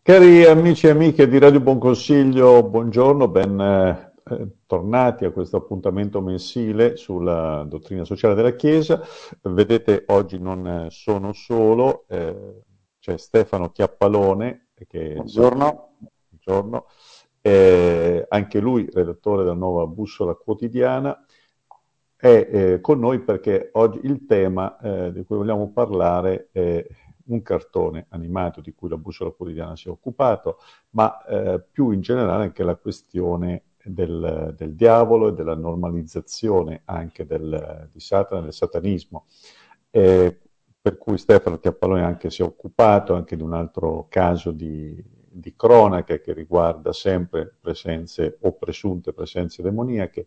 Cari amici e amiche di Radio Buon Consiglio, buongiorno, ben tornati a questo appuntamento mensile sulla dottrina sociale della Chiesa. Vedete, oggi non sono solo, c'è Stefano Chiappalone, che saluto, Buongiorno. buongiorno, anche lui redattore della Nuova Bussola Quotidiana, è con noi perché oggi il tema di cui vogliamo parlare è un cartone animato di cui la Bussola Quotidiana si è occupato, ma più in generale anche la questione del diavolo e della normalizzazione anche di Satana, del satanismo. Eh, per cui Stefano Chiappaloni anche si è occupato anche di un altro caso di cronaca che riguarda sempre presenze o presunte presenze demoniache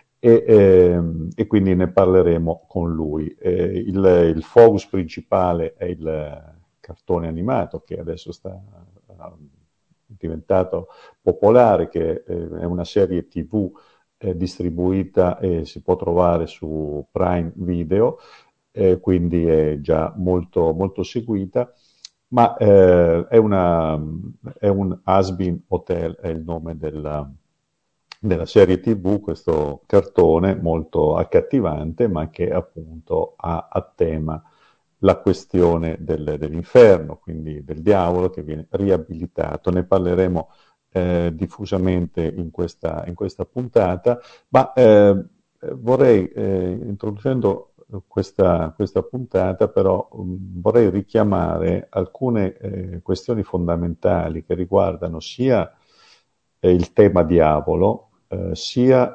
e quindi ne parleremo con lui. Il focus principale è il cartone animato che adesso sta diventato popolare, che è una serie TV distribuita e si può trovare su Prime Video, quindi è già molto, molto seguita, ma è un Has-Been Hotel, è il nome della serie TV, questo cartone molto accattivante, ma che appunto ha a tema la questione dell'inferno, quindi del diavolo che viene riabilitato. Ne parleremo diffusamente in questa puntata, ma vorrei, introducendo questa puntata, però vorrei richiamare alcune questioni fondamentali che riguardano sia il tema diavolo, sia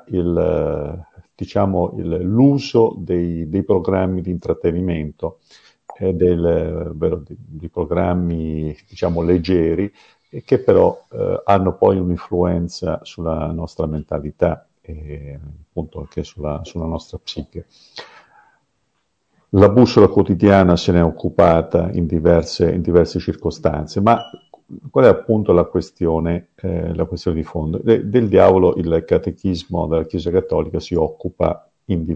l'uso dei programmi di intrattenimento, ovvero di programmi diciamo leggeri, e che però hanno poi un'influenza sulla nostra mentalità e appunto anche sulla nostra psiche. La bussola quotidiana se ne è occupata in diverse circostanze, ma qual è appunto la questione di fondo? Del diavolo il catechismo della Chiesa Cattolica si occupa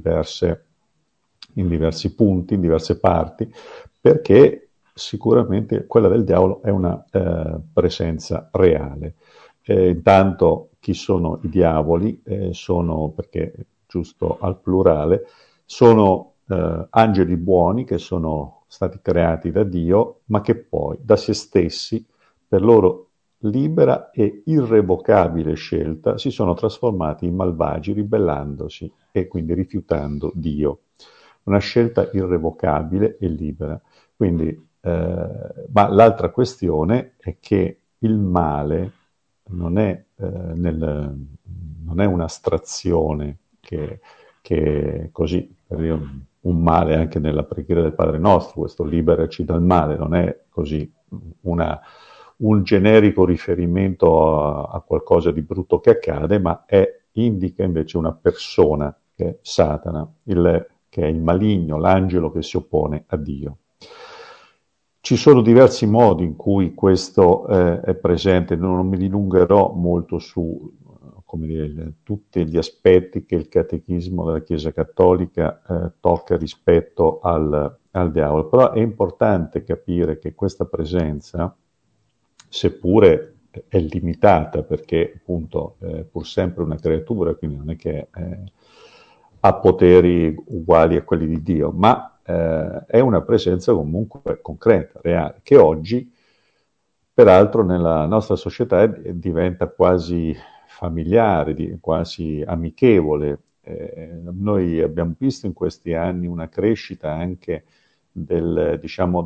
in diversi punti, in diverse parti, perché sicuramente quella del diavolo è una presenza reale. Intanto chi sono i diavoli? Sono, perché giusto al plurale, sono angeli buoni che sono stati creati da Dio, ma che poi da se stessi, per loro libera e irrevocabile scelta, si sono trasformati in malvagi, ribellandosi e quindi rifiutando Dio. Una scelta irrevocabile e libera. Quindi, ma l'altra questione è che il male non è, non è un'astrazione che così, per dire, un male anche nella preghiera del Padre Nostro, questo liberaci dal male, non è così un generico riferimento a qualcosa di brutto che accade, ma indica invece una persona che è Satana, che è il maligno, l'angelo che si oppone a Dio. Ci sono diversi modi in cui questo è presente, non mi dilungherò molto su come dire, tutti gli aspetti che il catechismo della Chiesa Cattolica tocca rispetto al diavolo, però è importante capire che questa presenza, seppure è limitata, perché appunto è pur sempre una creatura, quindi non è che ha poteri uguali a quelli di Dio, ma è una presenza comunque concreta, reale, che oggi, peraltro, nella nostra società diventa quasi familiare, quasi amichevole. Noi abbiamo visto in questi anni una crescita anche diciamo,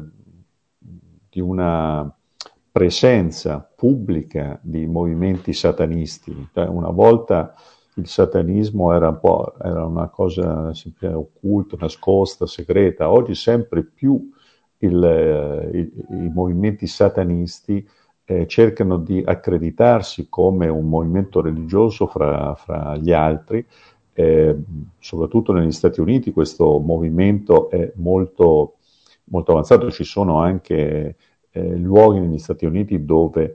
di una presenza pubblica di movimenti satanisti. Cioè, una volta il satanismo era una cosa sempre occulta, nascosta, segreta. Oggi sempre più i movimenti satanisti cercano di accreditarsi come un movimento religioso fra gli altri. Soprattutto negli Stati Uniti questo movimento è molto, molto avanzato. Ci sono anche luoghi negli Stati Uniti dove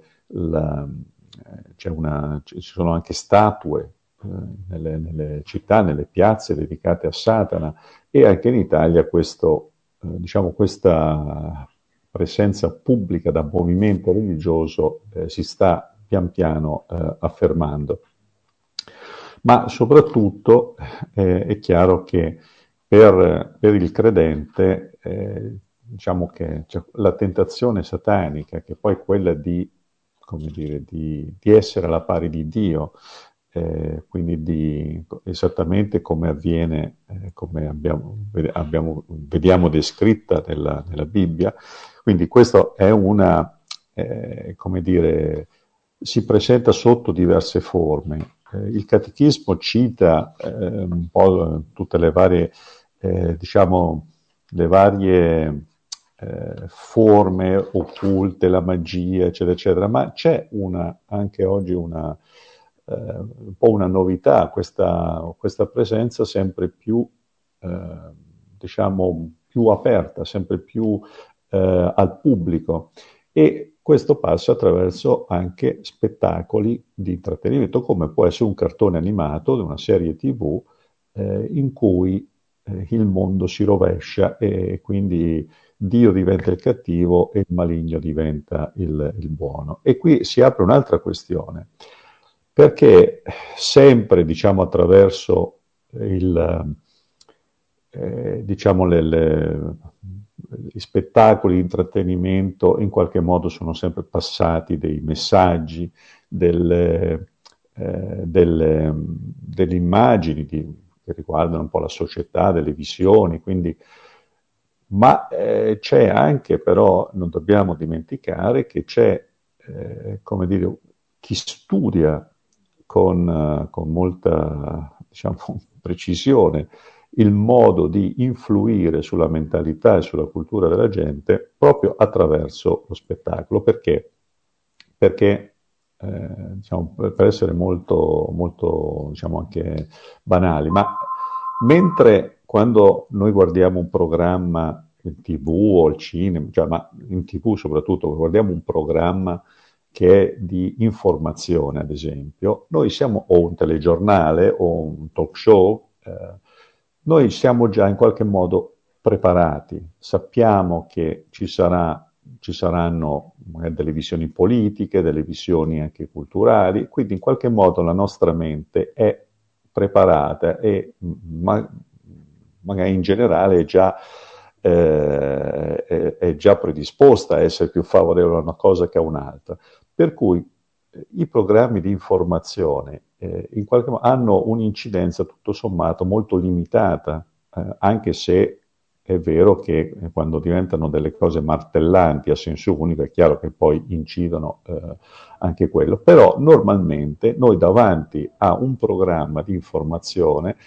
ci sono anche statue nelle città, nelle piazze dedicate a Satana, e anche in Italia diciamo, questa presenza pubblica da movimento religioso si sta pian piano affermando. Ma soprattutto è chiaro che per il credente diciamo che la tentazione satanica, che poi è quella di, come dire, di essere alla pari di Dio, quindi esattamente come avviene, come vediamo descritta nella Bibbia. Quindi questo è una, come dire, si presenta sotto diverse forme. Il catechismo cita un po' tutte le varie, diciamo, le varie forme occulte, la magia, eccetera, eccetera, ma c'è anche oggi un po' una novità, questa presenza sempre più, diciamo, più aperta, sempre più al pubblico. E questo passa attraverso anche spettacoli di intrattenimento, come può essere un cartone animato di una serie TV in cui il mondo si rovescia e quindi Dio diventa il cattivo e il maligno diventa il buono. E qui si apre un'altra questione, perché sempre, diciamo, attraverso diciamo gli spettacoli di intrattenimento, in qualche modo sono sempre passati dei messaggi, delle immagini che riguardano un po' la società, delle visioni, quindi ma c'è anche, però, non dobbiamo dimenticare che c'è, come dire, chi studia con molta, diciamo, precisione il modo di influire sulla mentalità e sulla cultura della gente proprio attraverso lo spettacolo. Perché? Perché, diciamo, per essere molto, molto, diciamo, anche banali, ma mentre quando noi guardiamo un programma in TV o al cinema, cioè, ma in TV soprattutto, guardiamo un programma che è di informazione, ad esempio, noi siamo, o un telegiornale o un talk show, noi siamo già in qualche modo preparati, sappiamo che ci saranno delle visioni politiche, delle visioni anche culturali, quindi in qualche modo la nostra mente è preparata e magari in generale è già predisposta a essere più favorevole a una cosa che a un'altra. Per cui i programmi di informazione in qualche modo hanno un'incidenza tutto sommato molto limitata, anche se è vero che quando diventano delle cose martellanti a senso unico è chiaro che poi incidono anche quello, però normalmente noi davanti a un programma di informazione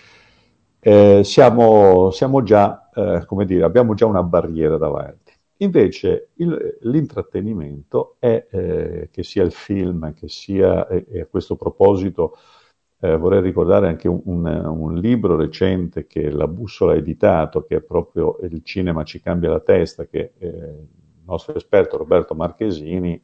siamo già, come dire, abbiamo già una barriera davanti. Invece l'intrattenimento è, che sia il film, che sia, e a questo proposito vorrei ricordare anche un libro recente che la Bussola ha editato, che è proprio Il cinema ci cambia la testa, che il nostro esperto Roberto Marchesini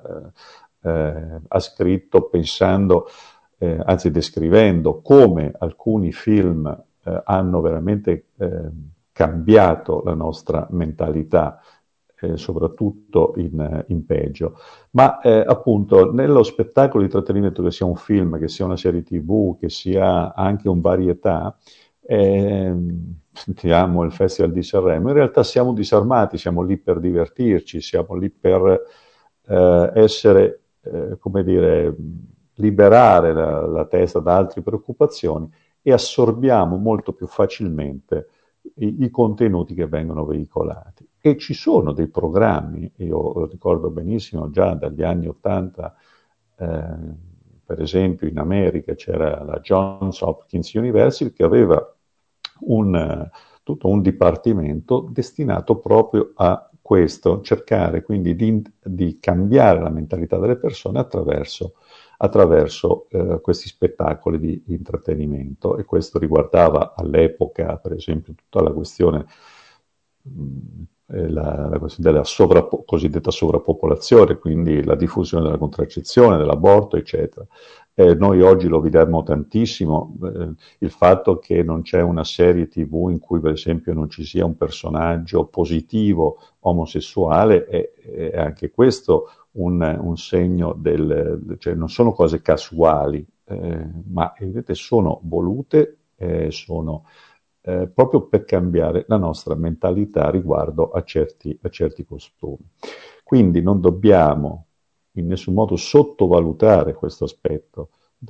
ha scritto pensando, anzi descrivendo come alcuni film hanno veramente cambiato la nostra mentalità, soprattutto in peggio. Ma appunto nello spettacolo di intrattenimento, che sia un film, che sia una serie TV, che sia anche un varietà, sentiamo il Festival di Sanremo, in realtà siamo disarmati, siamo lì per divertirci, siamo lì per essere, come dire, liberare la testa da altre preoccupazioni e assorbiamo molto più facilmente i contenuti che vengono veicolati. E ci sono dei programmi, io ricordo benissimo già dagli anni '80, per esempio in America c'era la Johns Hopkins University che aveva tutto un dipartimento destinato proprio a questo, cercare quindi di cambiare la mentalità delle persone attraverso questi spettacoli di intrattenimento, e questo riguardava all'epoca per esempio tutta la questione la questione della cosiddetta sovrappopolazione, quindi la diffusione della contraccezione, dell'aborto, eccetera. Noi oggi lo vediamo tantissimo, il fatto che non c'è una serie TV in cui per esempio non ci sia un personaggio positivo omosessuale, è anche questo un segno cioè non sono cose casuali, ma vedete, sono volute, sono proprio per cambiare la nostra mentalità riguardo a certi costumi. Quindi non dobbiamo in nessun modo sottovalutare questo aspetto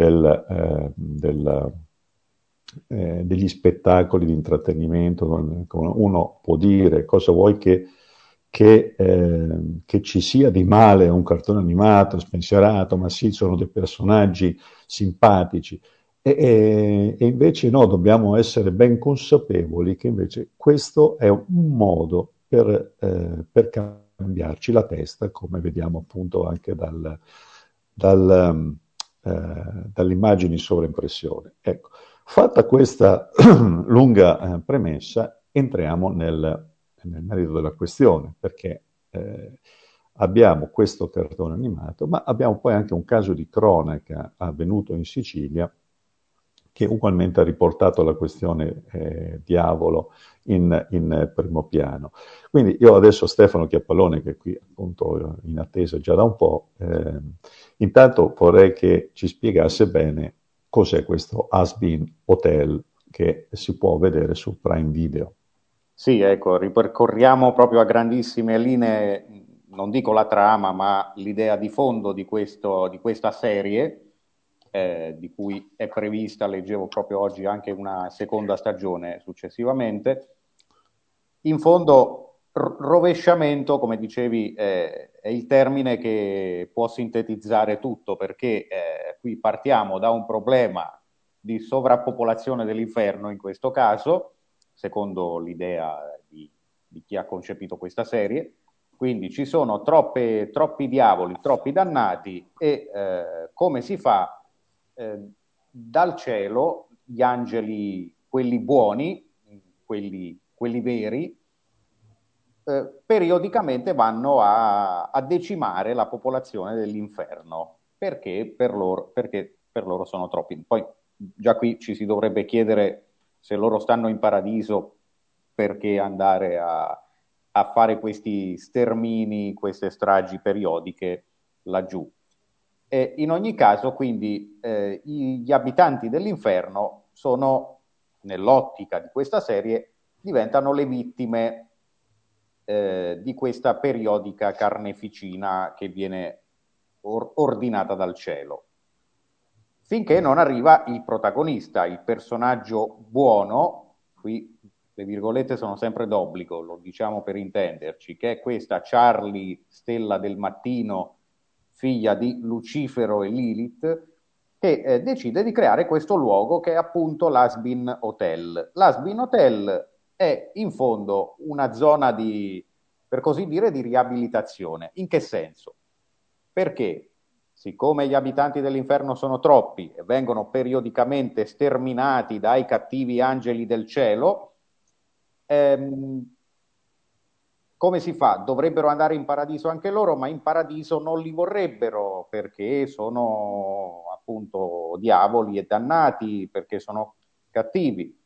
degli spettacoli di intrattenimento. Uno può dire cosa vuoi che ci sia di male a un cartone animato, spensierato, ma sì, sono dei personaggi simpatici. E invece no, dobbiamo essere ben consapevoli che invece questo è un modo per cambiarci la testa, come vediamo appunto anche dalle immagini sovraimpressione. Ecco, fatta questa lunga premessa, entriamo nel merito della questione, perché abbiamo questo cartone animato, ma abbiamo poi anche un caso di cronaca avvenuto in Sicilia che ugualmente ha riportato la questione diavolo in primo piano. Quindi io adesso Stefano Chiappallone, che è qui appunto in attesa già da un po', intanto vorrei che ci spiegasse bene cos'è questo Has-Been Hotel che si può vedere su Prime Video. Sì, ecco, ripercorriamo proprio a grandissime linee, non dico la trama, ma l'idea di fondo di questa serie, di cui è prevista, leggevo proprio oggi, anche una seconda stagione successivamente. In fondo, rovesciamento, come dicevi, è il termine che può sintetizzare tutto, perché qui partiamo da un problema di sovrappopolazione dell'inferno, in questo caso, secondo l'idea di chi ha concepito questa serie. Quindi ci sono troppi diavoli, troppi dannati e come si fa? Dal cielo gli angeli, quelli buoni, quelli veri, periodicamente vanno a decimare la popolazione dell'inferno perché per loro sono troppi. Poi già qui ci si dovrebbe chiedere se loro stanno in paradiso, perché andare a fare questi stermini, queste stragi periodiche laggiù. E in ogni caso, quindi, gli abitanti dell'inferno sono, nell'ottica di questa serie, diventano le vittime di questa periodica carneficina che viene ordinata dal cielo. Finché non arriva il protagonista, il personaggio buono, qui le virgolette sono sempre d'obbligo, lo diciamo per intenderci, che è questa Charlie, stella del mattino, figlia di Lucifero e Lilith, che decide di creare questo luogo che è appunto l'Has-Been Hotel. L'Has-Been Hotel è in fondo una zona per così dire, di riabilitazione. In che senso? Perché siccome gli abitanti dell'inferno sono troppi e vengono periodicamente sterminati dai cattivi angeli del cielo, come si fa? Dovrebbero andare in paradiso anche loro, ma in paradiso non li vorrebbero perché sono appunto diavoli e dannati, perché sono cattivi.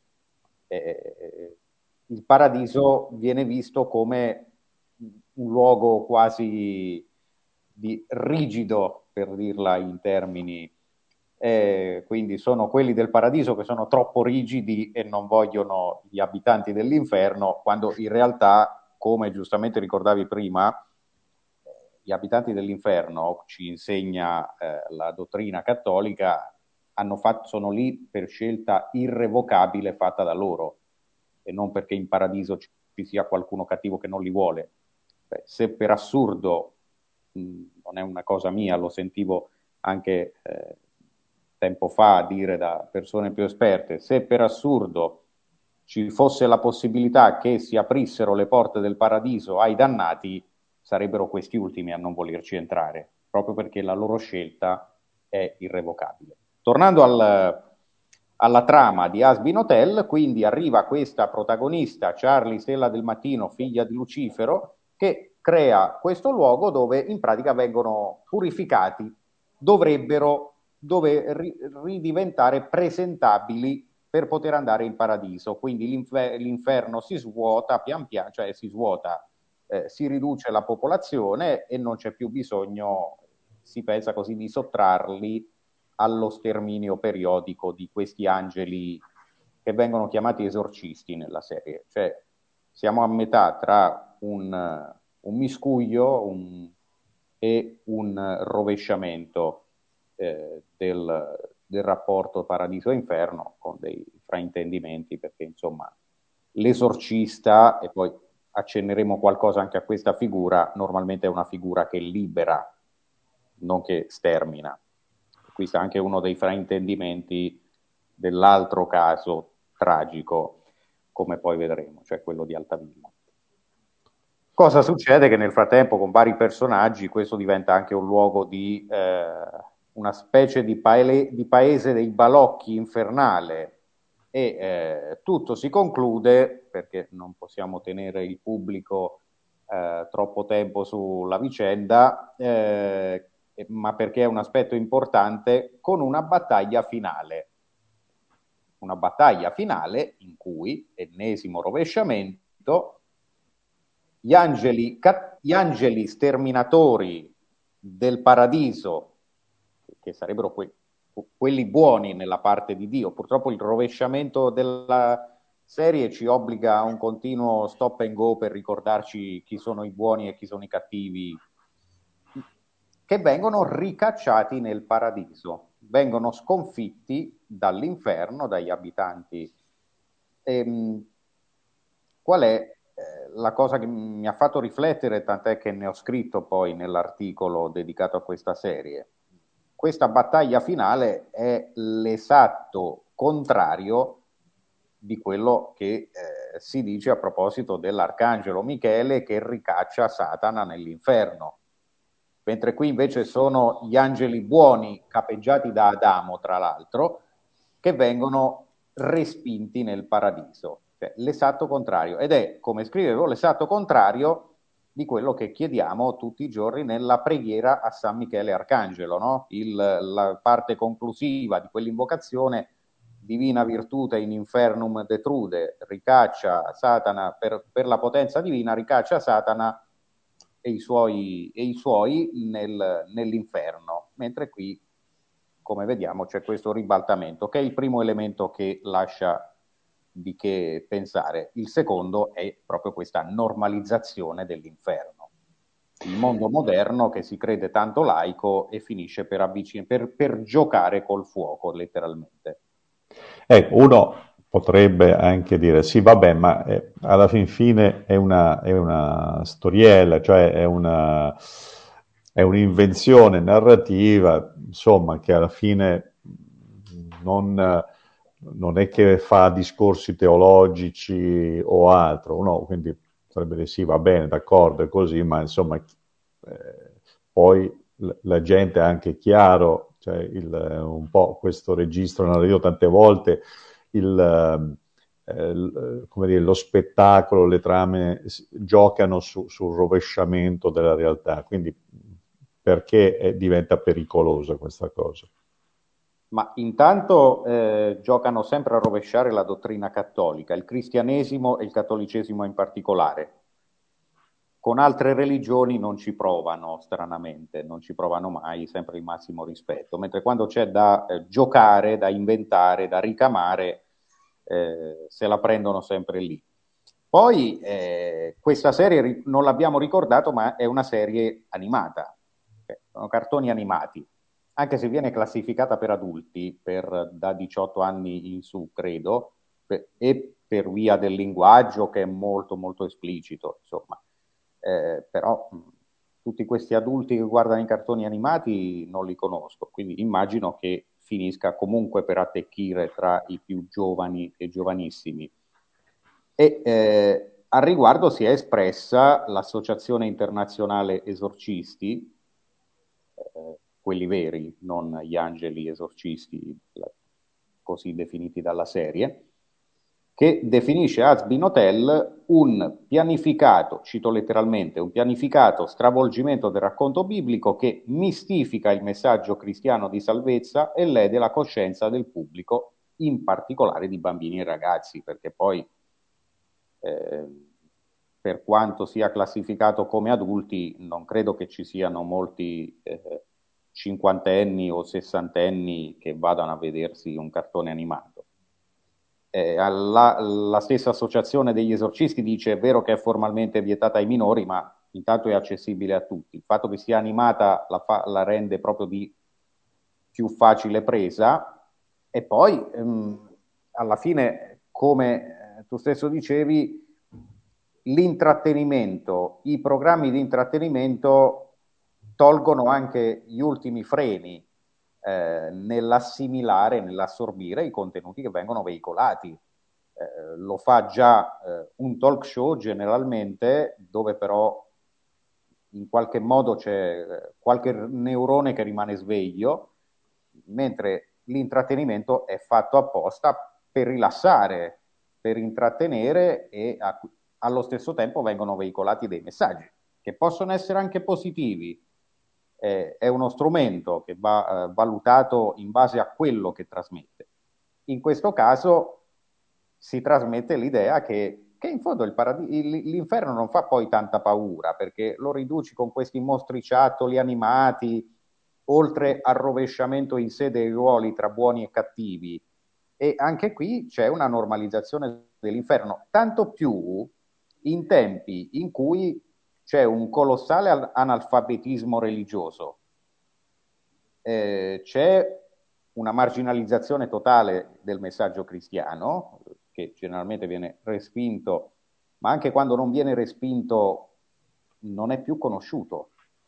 Il paradiso viene visto come un luogo quasi rigido, per dirla in termini. Quindi sono quelli del paradiso che sono troppo rigidi e non vogliono gli abitanti dell'inferno, quando in realtà, come giustamente ricordavi prima, gli abitanti dell'inferno, ci insegna la dottrina cattolica, sono lì per scelta irrevocabile fatta da loro e non perché in paradiso ci sia qualcuno cattivo che non li vuole. Se per assurdo, non è una cosa mia, lo sentivo anche tempo fa dire da persone più esperte, se per assurdo ci fosse la possibilità che si aprissero le porte del paradiso ai dannati, sarebbero questi ultimi a non volerci entrare, proprio perché la loro scelta è irrevocabile. Tornando alla trama di Hazbin Hotel, quindi arriva questa protagonista, Charlie Stella del Mattino, figlia di Lucifero, che crea questo luogo dove in pratica vengono purificati, dovrebbero ridiventare presentabili per poter andare in paradiso. Quindi l'inferno si svuota pian piano, cioè si svuota, si riduce la popolazione e non c'è più bisogno, si pensa così, di sottrarli allo sterminio periodico di questi angeli che vengono chiamati esorcisti nella serie. Cioè siamo a metà tra un miscuglio e un rovesciamento del rapporto paradiso-inferno, con dei fraintendimenti, perché insomma l'esorcista, e poi accenneremo qualcosa anche a questa figura, normalmente è una figura che libera, non che stermina. Qui sta anche uno dei fraintendimenti dell'altro caso tragico, come poi vedremo, cioè quello di Altavilla. Cosa succede? Che nel frattempo, con vari personaggi, questo diventa anche un luogo di una specie di paese dei balocchi infernale, e tutto si conclude, perché non possiamo tenere il pubblico troppo tempo sulla vicenda, ma perché è un aspetto importante, con una battaglia finale. Una battaglia finale in cui, ennesimo rovesciamento, gli angeli sterminatori del paradiso, che sarebbero quelli buoni nella parte di Dio. Purtroppo il rovesciamento della serie ci obbliga a un continuo stop and go per ricordarci chi sono i buoni e chi sono i cattivi, che vengono ricacciati nel paradiso, vengono sconfitti dall'inferno, dagli abitanti. Qual è la cosa che mi ha fatto riflettere, tant'è che ne ho scritto poi nell'articolo dedicato a questa serie? Questa battaglia finale è l'esatto contrario di quello che si dice a proposito dell'arcangelo Michele che ricaccia Satana nell'inferno. Mentre qui invece sono gli angeli buoni, capeggiati da Adamo, tra l'altro, che vengono respinti nel paradiso. Cioè, l'esatto contrario. Ed è, come scrivevo, l'esatto contrario di quello che chiediamo tutti i giorni nella preghiera a San Michele Arcangelo, no? La parte conclusiva di quell'invocazione: divina virtute in infernum detrude, ricaccia Satana per la potenza divina, ricaccia Satana e i suoi nell'inferno. Mentre qui, come vediamo, c'è questo ribaltamento, che è il primo elemento che lascia di che pensare. Il secondo è proprio questa normalizzazione dell'inferno. Il mondo moderno che si crede tanto laico e finisce per giocare col fuoco, letteralmente. Ecco, uno potrebbe anche dire, sì, vabbè, ma alla fin fine è una storiella, cioè è un'invenzione narrativa, insomma, che alla fine non è che fa discorsi teologici o altro. Uno quindi potrebbe dire, sì, va bene, d'accordo, è così, ma insomma, poi la gente ha anche chiaro, cioè un po' questo registro narrativo tante volte, come dire, lo spettacolo, le trame giocano sul rovesciamento della realtà, quindi perché diventa pericolosa questa cosa? Ma intanto giocano sempre a rovesciare la dottrina cattolica, il cristianesimo e il cattolicesimo in particolare. Con altre religioni non ci provano, stranamente, non ci provano mai, sempre il massimo rispetto, mentre quando c'è da giocare, da inventare, da ricamare, se la prendono sempre lì. Poi questa serie, non l'abbiamo ricordato, ma è una serie animata, sono cartoni animati, anche se viene classificata per adulti, da 18 anni in su, credo, e per via del linguaggio che è molto molto esplicito, insomma. Però tutti questi adulti che guardano i cartoni animati non li conosco, quindi immagino che finisca comunque per attecchire tra i più giovani e giovanissimi. E al riguardo si è espressa l'Associazione Internazionale Esorcisti, quelli veri, non gli angeli esorcisti così definiti dalla serie, che definisce Hazbin Hotel un pianificato, cito letteralmente, un pianificato stravolgimento del racconto biblico che mistifica il messaggio cristiano di salvezza e lede la coscienza del pubblico, in particolare di bambini e ragazzi, perché poi eh, per quanto sia classificato come adulti, non credo che ci siano molti cinquantenni o sessantenni che vadano a vedersi un cartone animato. La stessa associazione degli esorcisti dice: è vero che è formalmente vietata ai minori, ma intanto è accessibile a tutti. Il fatto che sia animata la rende proprio di più facile presa. E poi alla fine, come tu stesso dicevi, l'intrattenimento, i programmi di intrattenimento tolgono anche gli ultimi freni nell'assimilare, nell'assorbire i contenuti che vengono veicolati. Lo fa già un talk show generalmente, dove però in qualche modo c'è qualche neurone che rimane sveglio, mentre l'intrattenimento è fatto apposta per rilassare, per intrattenere, e allo stesso tempo vengono veicolati dei messaggi che possono essere anche positivi. È uno strumento che va valutato in base a quello che trasmette. In questo caso si trasmette l'idea che in fondo l'inferno non fa poi tanta paura, perché lo riduci con questi mostriciattoli animati, oltre al rovesciamento in sé dei ruoli tra buoni e cattivi. E anche qui c'è una normalizzazione dell'inferno, tanto più in tempi in cui c'è un colossale analfabetismo religioso, c'è una marginalizzazione totale del messaggio cristiano, che generalmente viene respinto, ma anche quando non viene respinto non è più conosciuto.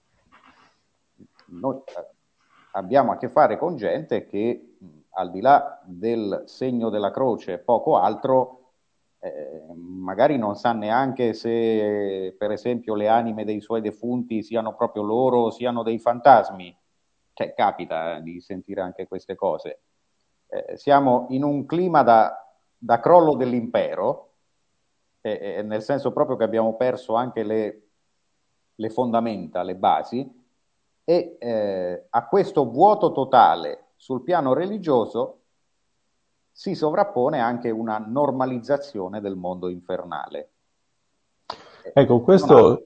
Noi abbiamo a che fare con gente che, al di là del segno della croce e poco altro, magari non sa neanche se, per esempio, le anime dei suoi defunti siano proprio loro o siano dei fantasmi. Cioè, capita di sentire anche queste cose. Siamo in un clima da crollo dell'impero, nel senso proprio che abbiamo perso anche le fondamenta, le basi, e a questo vuoto totale sul piano religioso si sovrappone anche una normalizzazione del mondo infernale. Ecco, questo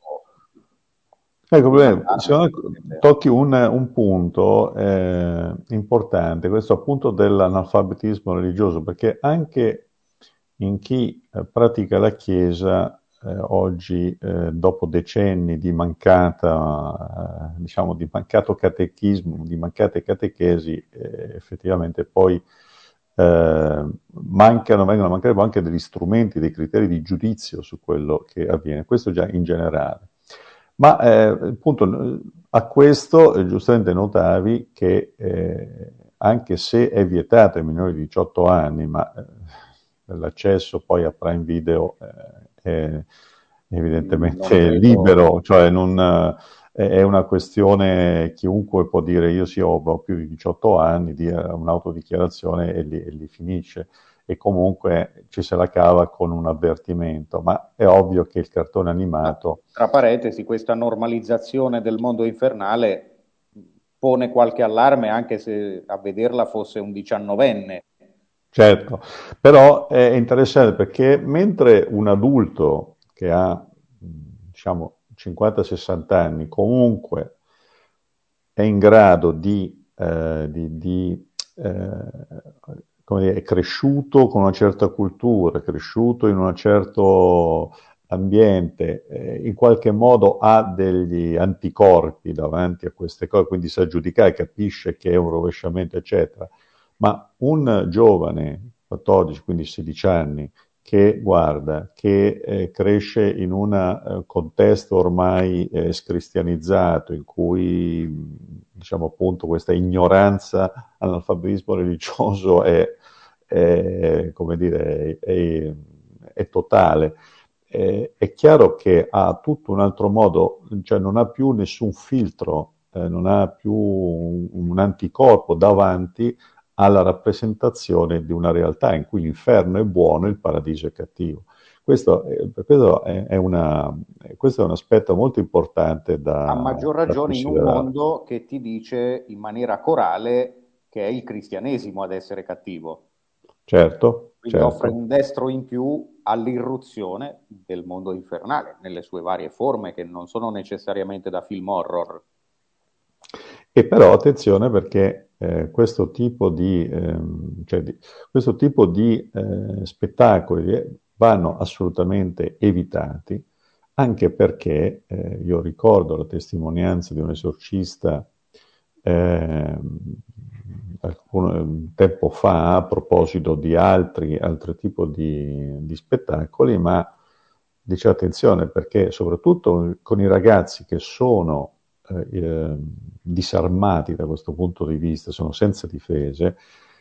secondo me tocchi un punto importante, questo appunto dell'analfabetismo religioso, perché anche in chi pratica la Chiesa oggi, dopo decenni di diciamo, di mancato catechismo, di mancate catechesi, effettivamente poi vengono a mancare anche degli strumenti, dei criteri di giudizio su quello che avviene, questo già in generale. Ma appunto a questo giustamente notavi che anche se è vietato ai minori di 18 anni, ma l'accesso poi a Prime Video è evidentemente libero, cioè è una questione, chiunque può dire io sì ho più di 18 anni, di un'autodichiarazione e lì finisce. E comunque ci se la cava con un avvertimento, ma è ovvio che il cartone animato... Tra parentesi, questa normalizzazione del mondo infernale pone qualche allarme, anche se a vederla fosse un 19enne. Certo, però è interessante perché mentre un adulto che ha, diciamo, 50-60 anni comunque è in grado come dire, è cresciuto con una certa cultura, è cresciuto in un certo ambiente, in qualche modo ha degli anticorpi davanti a queste cose, quindi sa giudicare, capisce che è un rovesciamento, eccetera. Ma un giovane, 14, quindi 16 anni, che guarda, che cresce in un contesto ormai scristianizzato, in cui, diciamo appunto, questa ignoranza all'analfabetismo religioso come dire, è totale. È chiaro che ha tutto un altro modo, cioè non ha più nessun filtro, non ha più un anticorpo davanti alla rappresentazione di una realtà in cui l'inferno è buono e il paradiso è cattivo. Questo è un aspetto molto importante A da, maggior da ragione in un considerare. mondo che ti dice in maniera corale che è il cristianesimo ad essere cattivo. Certo, Quindi offre certo. un destro in più all'irruzione del mondo infernale, nelle sue varie forme, che non sono necessariamente da film horror. E però attenzione perché questo tipo di spettacoli vanno assolutamente evitati, anche perché io ricordo la testimonianza di un esorcista tempo fa a proposito di altri tipi di spettacoli, ma dice attenzione perché soprattutto con i ragazzi che sono disarmati da questo punto di vista, sono senza difese,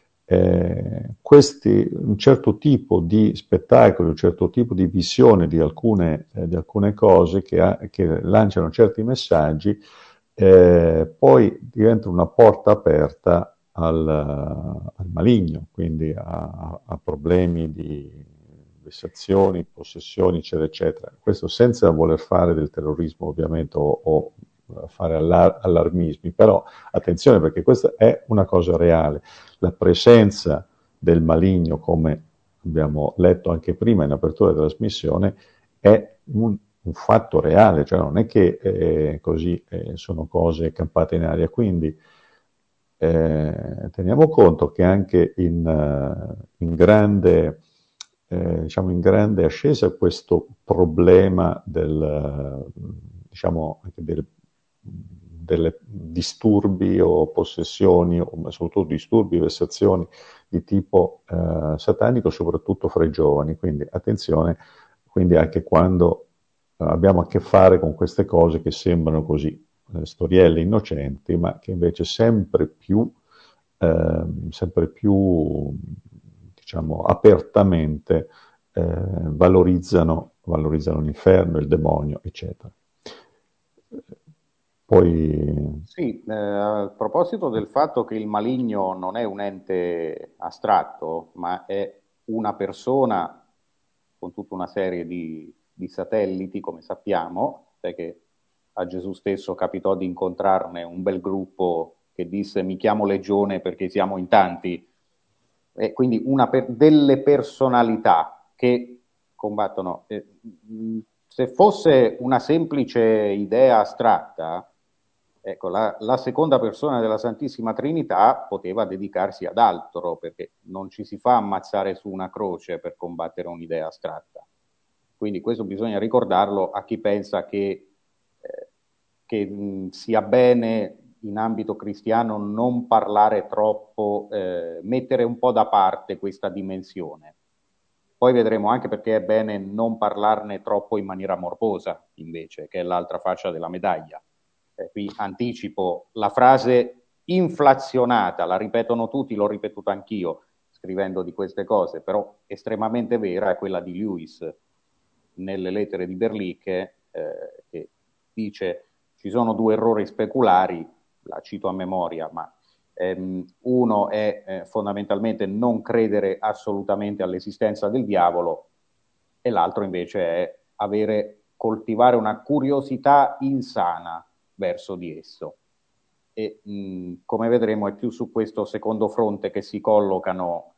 un certo tipo di spettacoli, un certo tipo di visione di alcune cose che lanciano certi messaggi, poi diventa una porta aperta al maligno, quindi a problemi di vessazioni, possessioni, eccetera, eccetera. Questo senza voler fare del terrorismo, ovviamente, o fare allarmismi, però attenzione perché questa è una cosa reale. La presenza del maligno, come abbiamo letto anche prima in apertura della trasmissione, è un fatto reale, cioè non è che così sono cose campate in aria, quindi teniamo conto che anche diciamo in grande ascesa questo problema diciamo, anche delle disturbi o possessioni, o soprattutto disturbi, vessazioni di tipo satanico, soprattutto fra i giovani. Quindi attenzione, quindi anche quando abbiamo a che fare con queste cose che sembrano così storielle innocenti, ma che invece sempre più diciamo, apertamente valorizzano l'inferno, il demonio, eccetera. Poi Sì, a proposito del fatto che il maligno non è un ente astratto, ma è una persona con tutta una serie di satelliti, come sappiamo, perché a Gesù stesso capitò di incontrarne un bel gruppo che disse mi chiamo Legione perché siamo in tanti, e quindi delle personalità che combattono. Se fosse una semplice idea astratta, ecco, la seconda persona della Santissima Trinità poteva dedicarsi ad altro, perché non ci si fa ammazzare su una croce per combattere un'idea astratta. Quindi questo bisogna ricordarlo a chi pensa che sia bene in ambito cristiano non parlare troppo, mettere un po' da parte questa dimensione. Poi vedremo anche perché è bene non parlarne troppo in maniera morbosa, invece, che è l'altra faccia della medaglia. Qui anticipo la frase inflazionata, la ripetono tutti, l'ho ripetuta anch'io scrivendo di queste cose, però estremamente vera è quella di Lewis nelle lettere di Berlicche, che dice ci sono due errori speculari, la cito a memoria, ma uno è fondamentalmente non credere assolutamente all'esistenza del diavolo e l'altro invece è coltivare una curiosità insana verso di esso. E come vedremo è più su questo secondo fronte che si collocano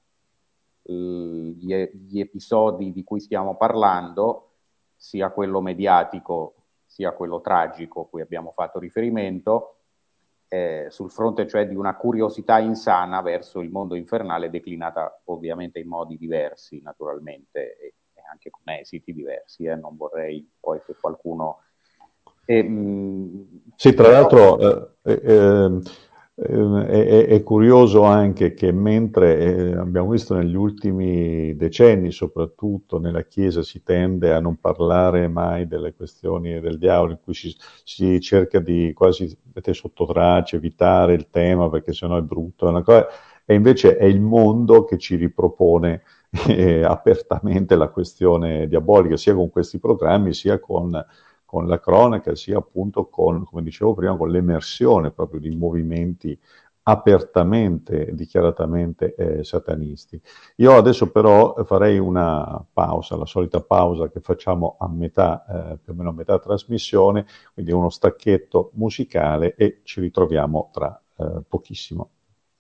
gli episodi di cui stiamo parlando, sia quello mediatico sia quello tragico a cui abbiamo fatto riferimento, sul fronte cioè di una curiosità insana verso il mondo infernale, declinata ovviamente in modi diversi, naturalmente, e anche con esiti diversi. Non vorrei poi che qualcuno... sì, tra l'altro è curioso anche che mentre abbiamo visto negli ultimi decenni, soprattutto nella Chiesa, si tende a non parlare mai delle questioni del diavolo, in cui si cerca di quasi sotto traccia, evitare il tema perché sennò è brutto, è una cosa, e invece è il mondo che ci ripropone apertamente la questione diabolica, sia con questi programmi, sia con la cronaca, sia appunto con, come dicevo prima, con l'emersione proprio di movimenti apertamente, dichiaratamente satanisti. Io adesso però farei una pausa, la solita pausa che facciamo a metà, più o meno a metà trasmissione, quindi uno stacchetto musicale e ci ritroviamo tra pochissimo.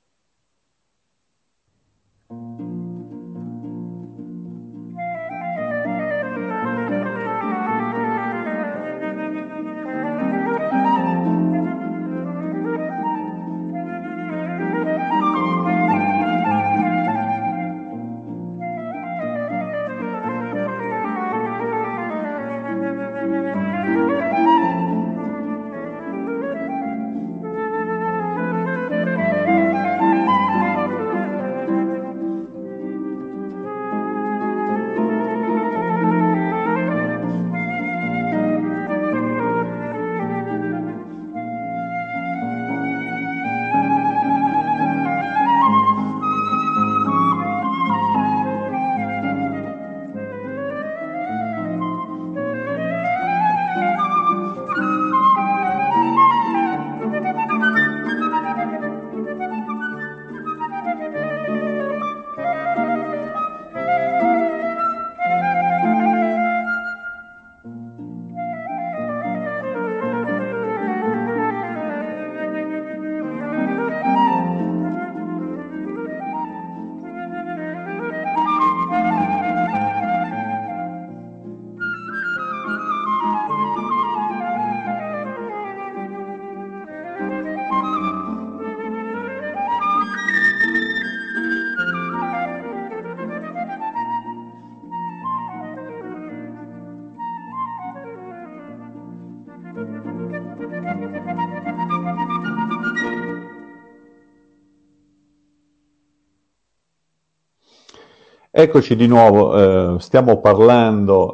Eccoci di nuovo, stiamo parlando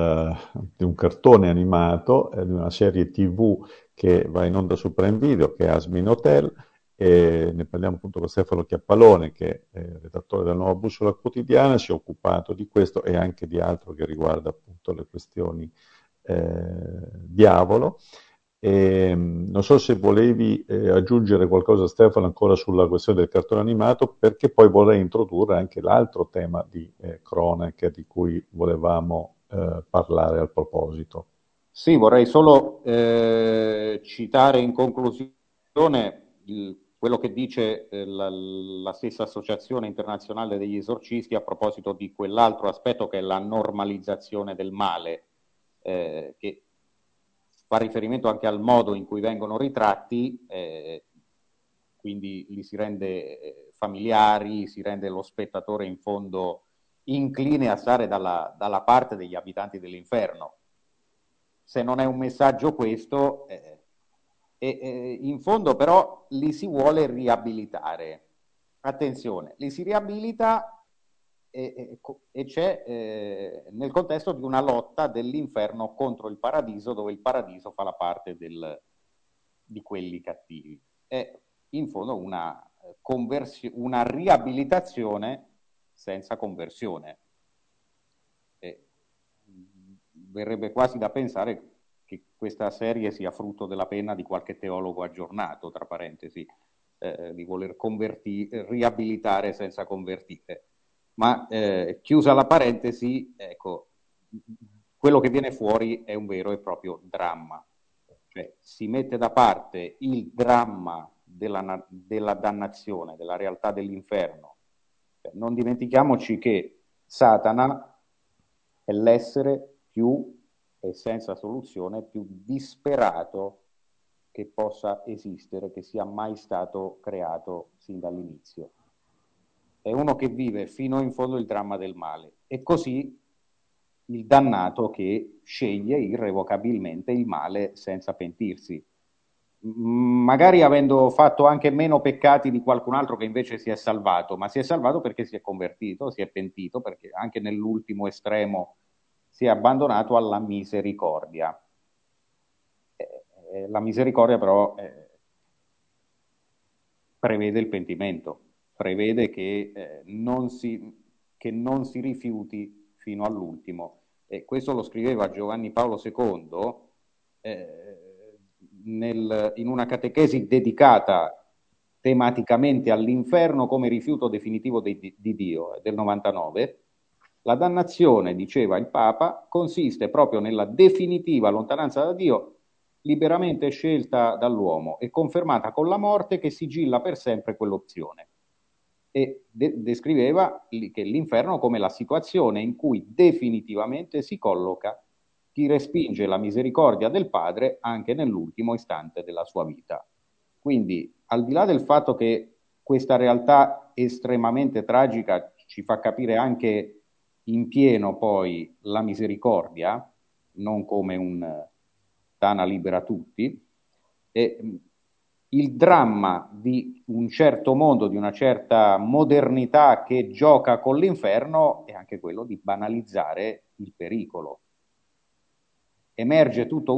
di un cartone animato, di una serie TV che va in onda su Prime Video, che è Asmin Hotel, e ne parliamo appunto con Stefano Chiappalone, che è redattore della Nuova Bussola Quotidiana, si è occupato di questo e anche di altro che riguarda appunto le questioni diavolo. Non so se volevi aggiungere qualcosa, Stefano, ancora sulla questione del cartone animato, perché poi vorrei introdurre anche l'altro tema di cronaca di cui volevamo parlare al proposito. Sì, vorrei solo citare in conclusione quello che dice la stessa Associazione Internazionale degli Esorcisti a proposito di quell'altro aspetto che è la normalizzazione del male, che fa riferimento anche al modo in cui vengono ritratti, quindi li si rende familiari, si rende lo spettatore in fondo incline a stare dalla parte degli abitanti dell'inferno. Se non è un messaggio questo, in fondo però li si vuole riabilitare. Attenzione, li si riabilita e c'è nel contesto di una lotta dell'inferno contro il paradiso, dove il paradiso fa la parte di quelli cattivi. È in fondo una riabilitazione senza conversione. Verrebbe quasi da pensare che questa serie sia frutto della penna di qualche teologo aggiornato, tra parentesi, di voler riabilitare senza convertire. Ma chiusa la parentesi, ecco, quello che viene fuori è un vero e proprio dramma. Cioè, si mette da parte il dramma della dannazione, della realtà dell'inferno. Non dimentichiamoci che Satana è l'essere più e senza soluzione, più disperato che possa esistere, che sia mai stato creato sin dall'inizio. È uno che vive fino in fondo il dramma del male. E così il dannato che sceglie irrevocabilmente il male senza pentirsi. Magari avendo fatto anche meno peccati di qualcun altro che invece si è salvato, ma si è salvato perché si è convertito, si è pentito, perché anche nell'ultimo estremo si è abbandonato alla misericordia. La misericordia però prevede il pentimento, prevede che non si rifiuti fino all'ultimo. E questo lo scriveva Giovanni Paolo II in una catechesi dedicata tematicamente all'inferno come rifiuto definitivo di Dio, è del 99. La dannazione, diceva il Papa, consiste proprio nella definitiva lontananza da Dio, liberamente scelta dall'uomo e confermata con la morte che sigilla per sempre quell'opzione. E descriveva che l'inferno come la situazione in cui definitivamente si colloca chi respinge la misericordia del Padre anche nell'ultimo istante della sua vita. Quindi, al di là del fatto che questa realtà estremamente tragica ci fa capire anche in pieno poi la misericordia, non come un Tana libera tutti, e il dramma di un certo mondo, di una certa modernità che gioca con l'inferno è anche quello di banalizzare il pericolo. Emerge tutto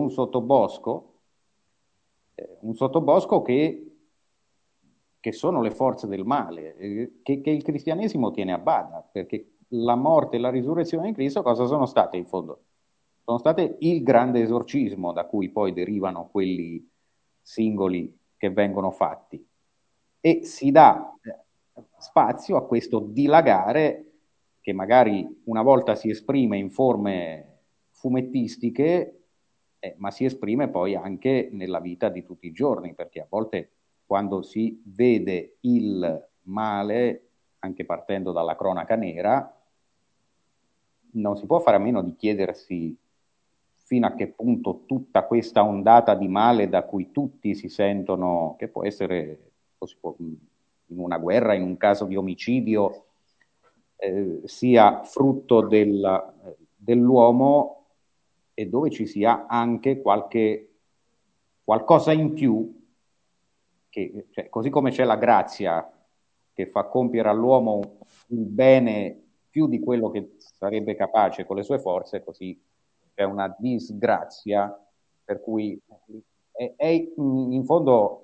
un sottobosco che sono le forze del male, che il cristianesimo tiene a bada, perché la morte e la risurrezione di Cristo cosa sono state in fondo? Sono state il grande esorcismo da cui poi derivano quelli singoli che vengono fatti e si dà spazio a questo dilagare che magari una volta si esprime in forme fumettistiche, ma si esprime poi anche nella vita di tutti i giorni, perché a volte quando si vede il male, anche partendo dalla cronaca nera, non si può fare a meno di chiedersi fino a che punto tutta questa ondata di male da cui tutti si sentono, che può essere in una guerra, in un caso di omicidio, sia frutto dell'uomo e dove ci sia anche qualcosa in più, che, cioè, così come c'è la grazia che fa compiere all'uomo il bene più di quello che sarebbe capace con le sue forze, così c'è una disgrazia per cui è in fondo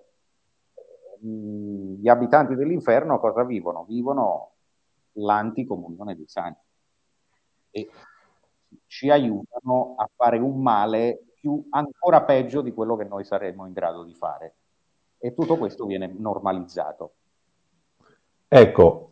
gli abitanti dell'inferno cosa vivono? Vivono l'anticomunione dei santi e ci aiutano a fare un male ancora peggio di quello che noi saremmo in grado di fare. E tutto questo viene normalizzato. Ecco,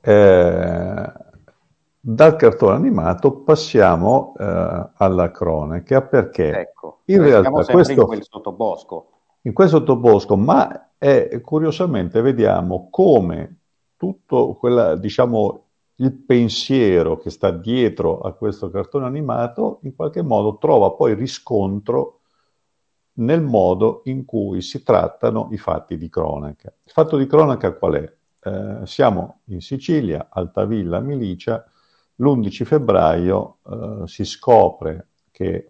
dal cartone animato passiamo alla cronaca perché Ecco, in restiamo realtà sempre in questo, quel sottobosco. in questo sottobosco, ma curiosamente vediamo come tutto quella, diciamo, il pensiero che sta dietro a questo cartone animato in qualche modo trova poi riscontro nel modo in cui si trattano i fatti di cronaca. Il fatto di cronaca qual è? Siamo in Sicilia, Altavilla, Milicia, l'11 febbraio si scopre che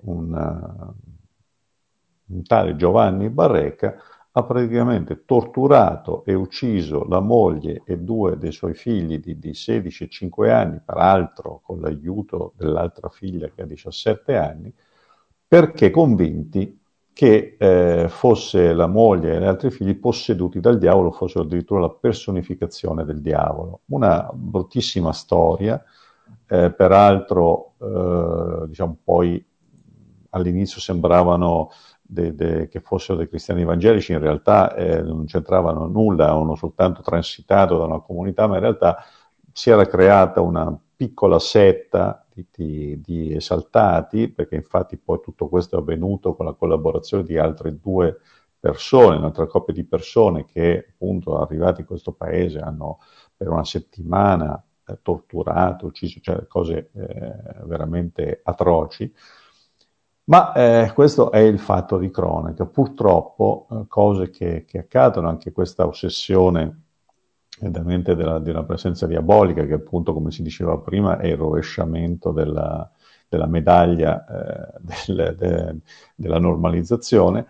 un tale Giovanni Barreca ha praticamente torturato e ucciso la moglie e due dei suoi figli di 16 e 5 anni, peraltro con l'aiuto dell'altra figlia che ha 17 anni, perché convinti che fosse la moglie e gli altri figli posseduti dal diavolo, fossero addirittura la personificazione del diavolo. Una bruttissima storia, peraltro diciamo, poi all'inizio sembravano che fossero dei cristiani evangelici, in realtà non c'entravano nulla, avevano soltanto transitato da una comunità, ma in realtà si era creata una piccola setta di esaltati, perché infatti poi tutto questo è avvenuto con la collaborazione di altre due persone, un'altra coppia di persone che appunto arrivati in questo paese hanno per una settimana torturato, ucciso, cioè cose veramente atroci. Ma questo è il fatto di cronaca. Purtroppo cose che accadono, anche questa ossessione ovviamente di una presenza diabolica, che appunto, come si diceva prima, è il rovesciamento della medaglia della normalizzazione,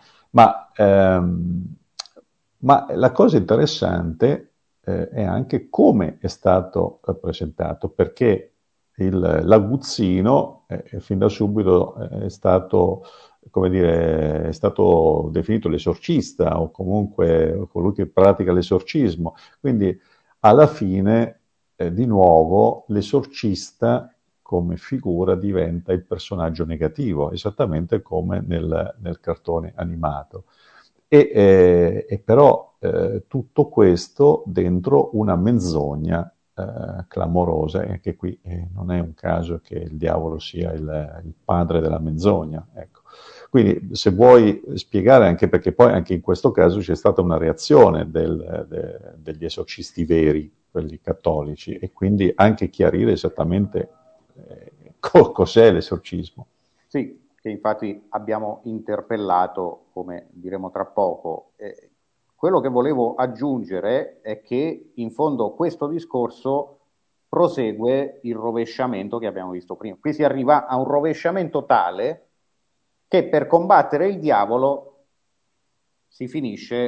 ma la cosa interessante è anche come è stato presentato, perché l'aguzzino fin da subito è stato, come dire, è stato definito l'esorcista o comunque colui che pratica l'esorcismo. Quindi alla fine, di nuovo, l'esorcista come figura diventa il personaggio negativo, esattamente come nel cartone animato. e però tutto questo dentro una menzogna clamorosa, e anche qui non è un caso che il diavolo sia il padre della menzogna, ecco. Quindi se vuoi spiegare, anche perché poi anche in questo caso c'è stata una reazione degli esorcisti veri, quelli cattolici, e quindi anche chiarire esattamente cos'è l'esorcismo. Sì, che infatti abbiamo interpellato, come diremo tra poco. Quello che volevo aggiungere è che in fondo questo discorso prosegue il rovesciamento che abbiamo visto prima. Qui si arriva a un rovesciamento tale che per combattere il diavolo si finisce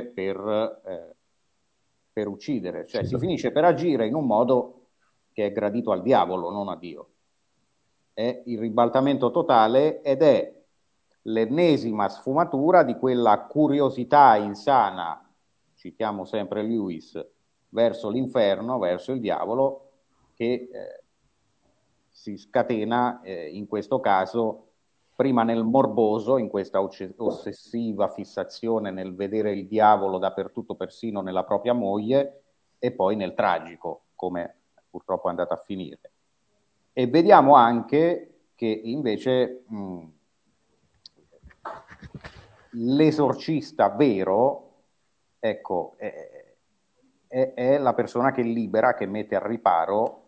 per uccidere, cioè Sì, si finisce per agire in un modo che è gradito al diavolo, non a Dio. È il ribaltamento totale ed è l'ennesima sfumatura di quella curiosità insana, citiamo sempre Lewis, verso l'inferno, verso il diavolo, che si scatena in questo caso prima nel morboso, in questa ossessiva fissazione nel vedere il diavolo dappertutto, persino nella propria moglie, e poi nel tragico, come purtroppo è andata a finire. E vediamo anche che invece l'esorcista vero, ecco, è la persona che libera, che mette al riparo,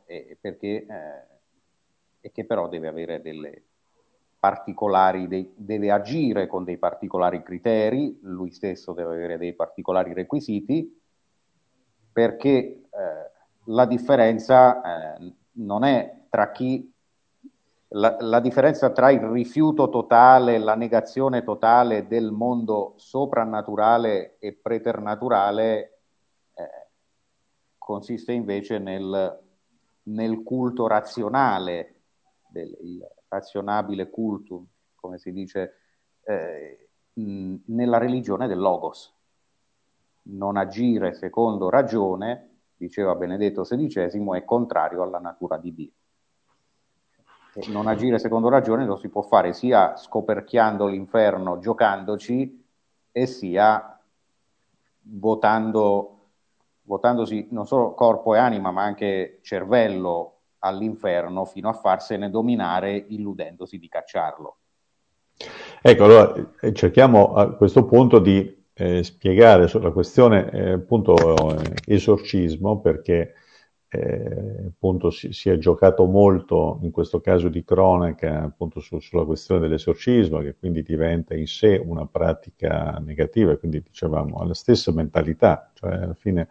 e che però deve avere delle particolari, deve agire con dei particolari criteri, lui stesso deve avere dei particolari requisiti, perché la differenza non è tra chi la differenza tra il rifiuto totale, la negazione totale del mondo soprannaturale e preternaturale consiste invece nel culto razionale, il razionabile cultum, come si dice, nella religione del Logos. Non agire secondo ragione, diceva Benedetto XVI, è contrario alla natura di Dio. E non agire secondo ragione lo si può fare sia scoperchiando l'inferno, giocandoci, e sia votandosi non solo corpo e anima, ma anche cervello all'inferno fino a farsene dominare, illudendosi di cacciarlo. Ecco, allora cerchiamo a questo punto di spiegare sulla questione appunto esorcismo, perché appunto si è giocato molto in questo caso di cronaca appunto sulla questione dell'esorcismo, che quindi diventa in sé una pratica negativa, e quindi dicevamo ha la stessa mentalità, cioè alla fine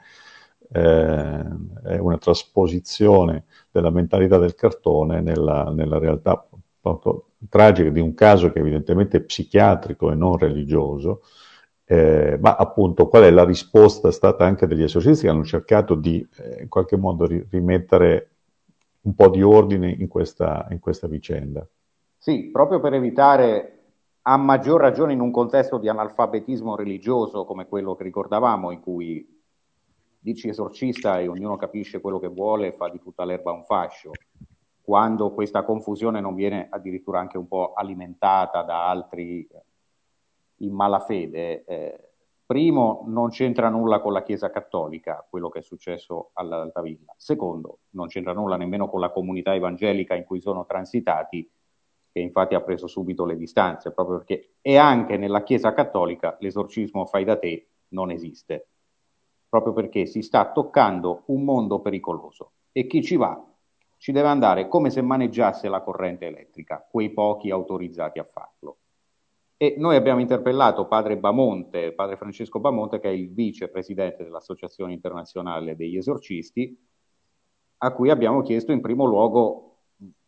è una trasposizione della mentalità del cartone nella realtà proprio tragica di un caso che evidentemente è psichiatrico e non religioso, ma appunto qual è la risposta stata anche degli esorcisti, che hanno cercato di in qualche modo rimettere un po' di ordine in questa vicenda. Sì, proprio per evitare, a maggior ragione in un contesto di analfabetismo religioso come quello che ricordavamo, in cui dici esorcista e ognuno capisce quello che vuole e fa di tutta l'erba un fascio, quando questa confusione non viene addirittura anche un po' alimentata da altri in malafede. Primo, non c'entra nulla con la Chiesa Cattolica, quello che è successo all'Altavilla. Secondo, non c'entra nulla nemmeno con la comunità evangelica in cui sono transitati, che infatti ha preso subito le distanze, proprio perché e anche nella Chiesa Cattolica l'esorcismo fai da te non esiste, proprio perché si sta toccando un mondo pericoloso e chi ci va ci deve andare come se maneggiasse la corrente elettrica, quei pochi autorizzati a farlo. E noi abbiamo interpellato padre Bamonte, padre Francesco Bamonte, che è il vicepresidente dell'Associazione Internazionale degli Esorcisti, a cui abbiamo chiesto in primo luogo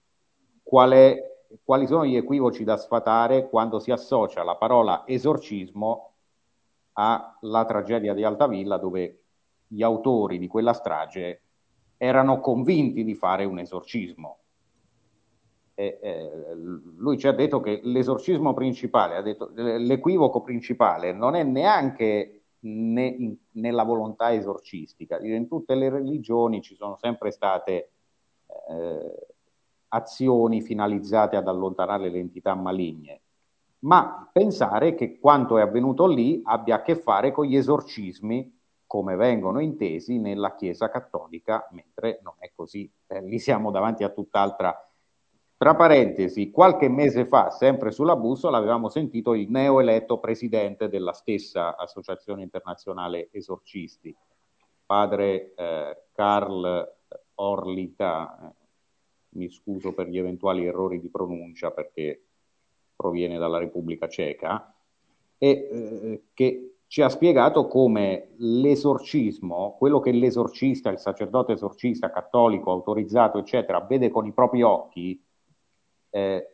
quali sono gli equivoci da sfatare quando si associa la parola esorcismo alla tragedia di Altavilla, dove gli autori di quella strage erano convinti di fare un esorcismo. Lui ci ha detto che l'esorcismo principale, ha detto, l'equivoco principale non è neanche nella volontà esorcistica. In tutte le religioni ci sono sempre state azioni finalizzate ad allontanare le entità maligne. ma pensare che quanto è avvenuto lì abbia a che fare con gli esorcismi come vengono intesi nella Chiesa cattolica, mentre non è così. Lì siamo davanti a tutt'altra. Tra parentesi, qualche mese fa, sempre sulla bussola, avevamo sentito il neoeletto presidente della stessa Associazione Internazionale Esorcisti, padre Karl Orlita, mi scuso per gli eventuali errori di pronuncia perché proviene dalla Repubblica Ceca, e che ci ha spiegato come l'esorcismo, quello che l'esorcista, il sacerdote esorcista cattolico autorizzato, eccetera, vede con i propri occhi, è,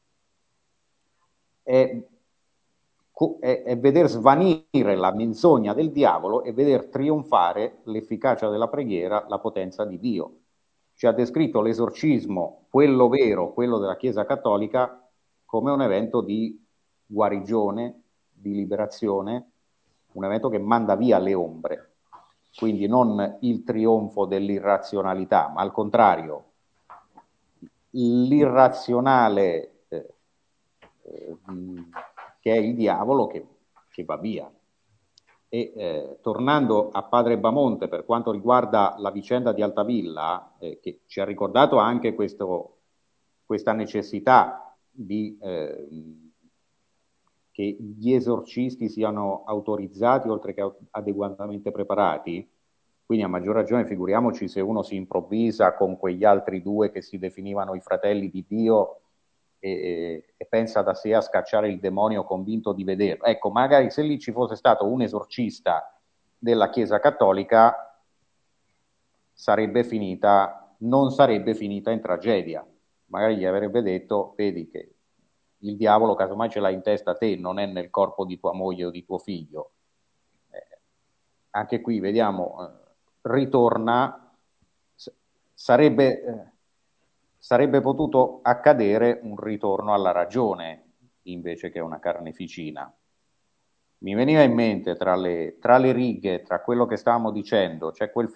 è veder svanire la menzogna del diavolo e veder trionfare l'efficacia della preghiera, la potenza di Dio. Ci ha descritto l'esorcismo, quello vero, quello della Chiesa Cattolica, come un evento di guarigione, di liberazione, un evento che manda via le ombre. Quindi non il trionfo dell'irrazionalità, ma al contrario, l'irrazionale che è il diavolo che va via. E tornando a Padre Bamonte, per quanto riguarda la vicenda di Altavilla, che ci ha ricordato anche questa necessità di che gli esorcisti siano autorizzati oltre che adeguatamente preparati, quindi a maggior ragione figuriamoci se uno si improvvisa con quegli altri due che si definivano i fratelli di Dio e pensa da sé a scacciare il demonio convinto di vederlo. Ecco, magari se lì ci fosse stato un esorcista della Chiesa Cattolica non sarebbe finita in tragedia. Magari gli avrebbe detto, vedi che il diavolo casomai ce l'hai in testa te, non è nel corpo di tua moglie o di tuo figlio. Anche qui vediamo, ritorna, sarebbe potuto accadere un ritorno alla ragione invece che una carneficina. Mi veniva in mente tra le righe, tra quello che stavamo dicendo, c'è quella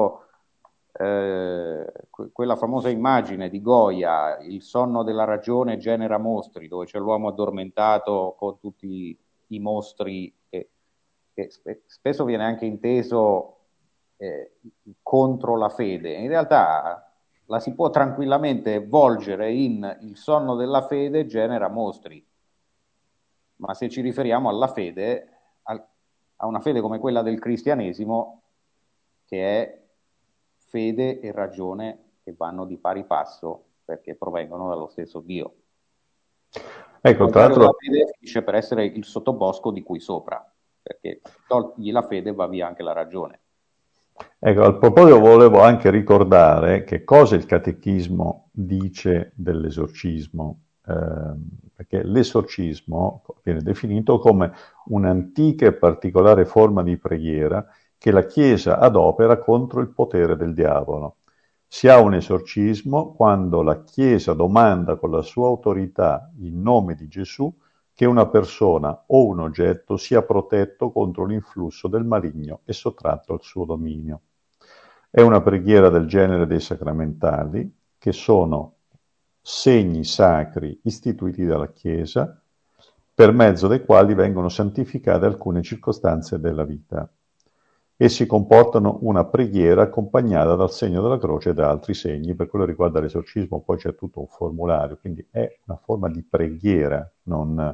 famosa immagine di Goya, il sonno della ragione genera mostri, dove c'è l'uomo addormentato con tutti i mostri che spesso viene anche inteso contro la fede. In realtà la si può tranquillamente volgere in il sonno della fede genera mostri, ma se ci riferiamo alla fede, a una fede come quella del cristianesimo, che è fede e ragione che vanno di pari passo perché provengono dallo stesso Dio. Ecco, tra l'altro, la fede finisce per essere il sottobosco di cui sopra, perché togli la fede va via anche la ragione. ecco, al proposito volevo anche ricordare che cosa il catechismo dice dell'esorcismo, perché l'esorcismo viene definito come un'antica e particolare forma di preghiera che la Chiesa adopera contro il potere del diavolo. Si ha un esorcismo quando la Chiesa domanda con la sua autorità in nome di Gesù che una persona o un oggetto sia protetto contro l'influsso del maligno e sottratto al suo dominio. È una preghiera del genere dei sacramentali, che sono segni sacri istituiti dalla Chiesa, per mezzo dei quali vengono santificate alcune circostanze della vita. Essi comportano una preghiera accompagnata dal segno della croce e da altri segni. Per quello che riguarda l'esorcismo poi c'è tutto un formulario, quindi è una forma di preghiera, non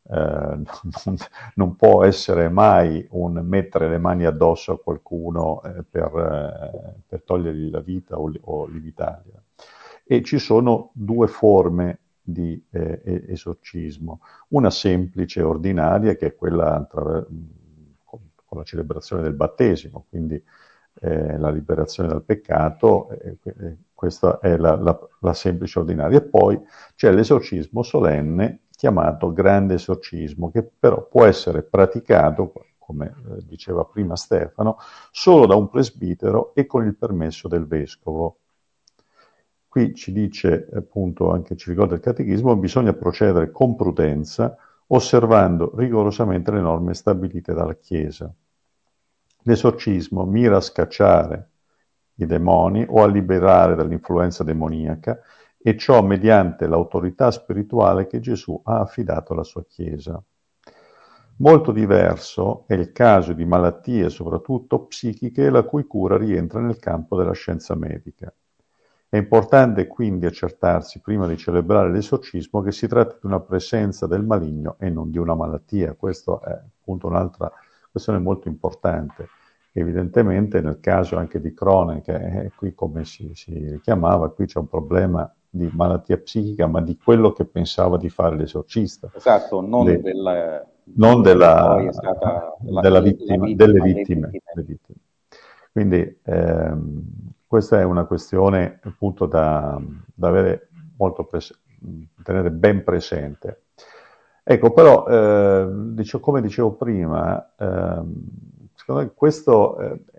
può essere mai un mettere le mani addosso a qualcuno per togliergli la vita o limitargliela. E ci sono due forme di esorcismo, una semplice, ordinaria, che è quella con la celebrazione del battesimo, quindi la liberazione dal peccato, questa è la semplice ordinaria. E poi c'è l'esorcismo solenne, chiamato grande esorcismo, che però può essere praticato, come diceva prima Stefano, solo da un presbitero e con il permesso del vescovo. Qui ci dice, appunto, anche ci ricorda il catechismo, bisogna procedere con prudenza, osservando rigorosamente le norme stabilite dalla Chiesa. L'esorcismo mira a scacciare i demoni o a liberare dall'influenza demoniaca e ciò mediante l'autorità spirituale che Gesù ha affidato alla sua Chiesa. Molto diverso è il caso di malattie, soprattutto psichiche, la cui cura rientra nel campo della scienza medica. È importante quindi accertarsi, prima di celebrare l'esorcismo, che si tratti di una presenza del maligno e non di una malattia. Questa è appunto un'altra questione molto importante. Evidentemente nel caso anche di Crohn, che è qui come si richiamava, qui c'è un problema di malattia psichica, ma di quello che pensava di fare l'esorcista. Esatto, non di Non quello che poi è stata della la vittima, delle vittima, le vittime. vittime. Le vittime. Quindi questa è una questione appunto da avere tenere ben presente. Ecco, però, come dicevo prima, secondo me questo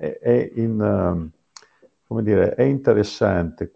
come dire, è interessante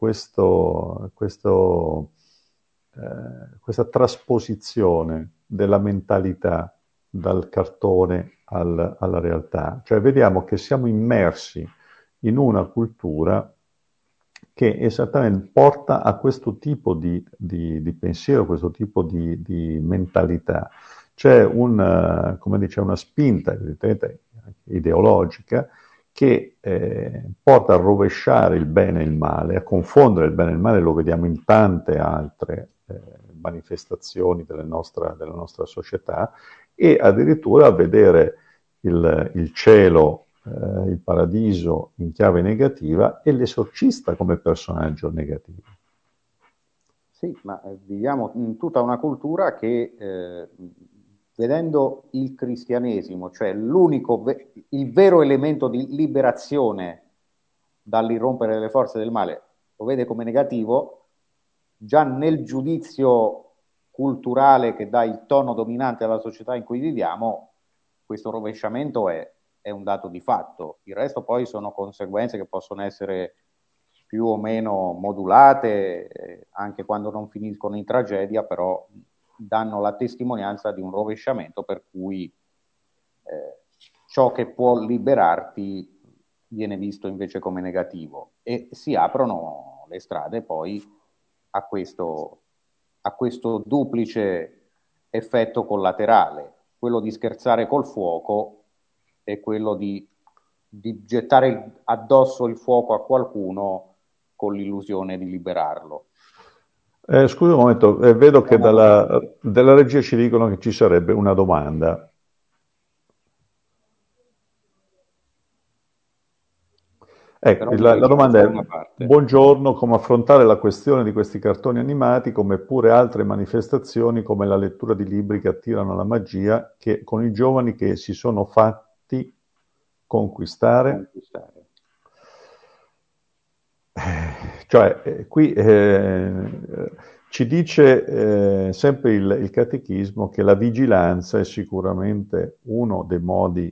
questa trasposizione della mentalità dal cartone alla realtà. Cioè vediamo che siamo immersi in una cultura che esattamente porta a questo tipo di pensiero, questo tipo di mentalità. C'è come dice, una spinta, evidentemente ideologica, che porta a rovesciare il bene e il male, a confondere il bene e il male, lo vediamo in tante altre manifestazioni della nostra società, e addirittura a vedere il cielo, il paradiso in chiave negativa e l'esorcista come personaggio negativo. Sì, ma viviamo in tutta una cultura che, vedendo il cristianesimo, cioè il vero elemento di liberazione dall'irrompere delle forze del male, lo vede come negativo, già nel giudizio culturale che dà il tono dominante alla società in cui viviamo, questo rovesciamento è un dato di fatto. Il resto poi sono conseguenze che possono essere più o meno modulate, anche quando non finiscono in tragedia, però danno la testimonianza di un rovesciamento per cui ciò che può liberarti viene visto invece come negativo, e si aprono le strade poi a questo duplice effetto collaterale, quello di scherzare col fuoco e quello di gettare addosso il fuoco a qualcuno con l'illusione di liberarlo. Scusa un momento, vedo che dalla regia ci dicono che ci sarebbe una domanda. Ecco, Però la direi di domanda lasciare una è: parte. buongiorno, come affrontare la questione di questi cartoni animati, come pure altre manifestazioni come la lettura di libri che attirano la magia, con i giovani che si sono fatti conquistare? Cioè, qui ci dice sempre il catechismo che la vigilanza è sicuramente uno dei modi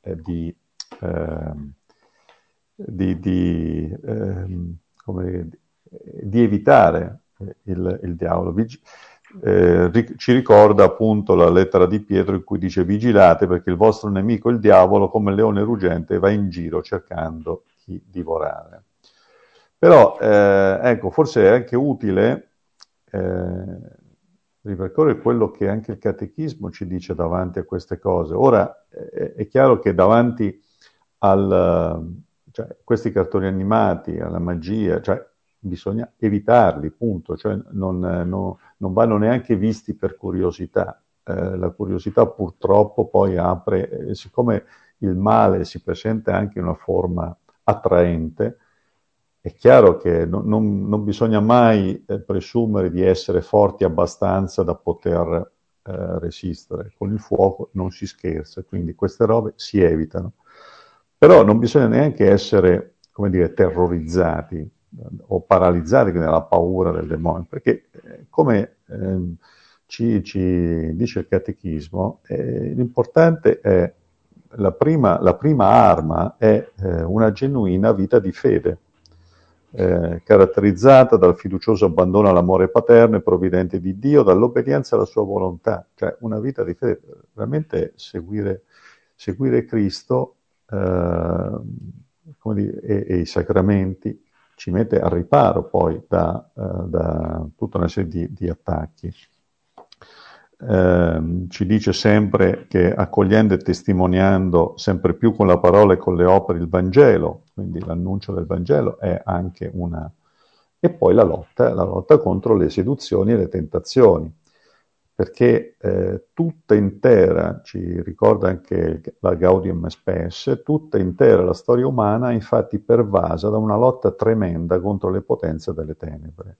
ehm, di, di, ehm, come, di evitare il diavolo. Ci ricorda appunto la lettera di Pietro in cui dice: vigilate perché il vostro nemico, il diavolo, come il leone ruggente, va in giro cercando chi divorare. Però ecco, forse è anche utile ripercorrere quello che anche il catechismo ci dice davanti a queste cose. Ora è chiaro che davanti cioè, questi cartoni animati, alla magia, cioè, bisogna evitarli, punto. Cioè, non vanno neanche visti per curiosità. La curiosità purtroppo poi apre, siccome il male si presenta anche in una forma attraente, è chiaro che non bisogna mai presumere di essere forti abbastanza da poter resistere. Con il fuoco non si scherza, quindi queste robe si evitano. Però non bisogna neanche essere, come dire, terrorizzati o paralizzati nella paura del demonio, perché come ci dice il catechismo, l'importante è la prima arma è una genuina vita di fede, caratterizzata dal fiducioso abbandono all'amore paterno e provvidente di Dio, dall'obbedienza alla sua volontà, cioè una vita di fede, veramente seguire Cristo e i sacramenti ci mette al riparo poi da tutta una serie di attacchi. Ci dice sempre che accogliendo e testimoniando sempre più con la parola e con le opere il Vangelo, quindi l'annuncio del Vangelo è anche una... E poi la lotta contro le seduzioni e le tentazioni, perché tutta intera, ci ricorda anche la Gaudium Spes, tutta intera la storia umana è infatti pervasa da una lotta tremenda contro le potenze delle tenebre.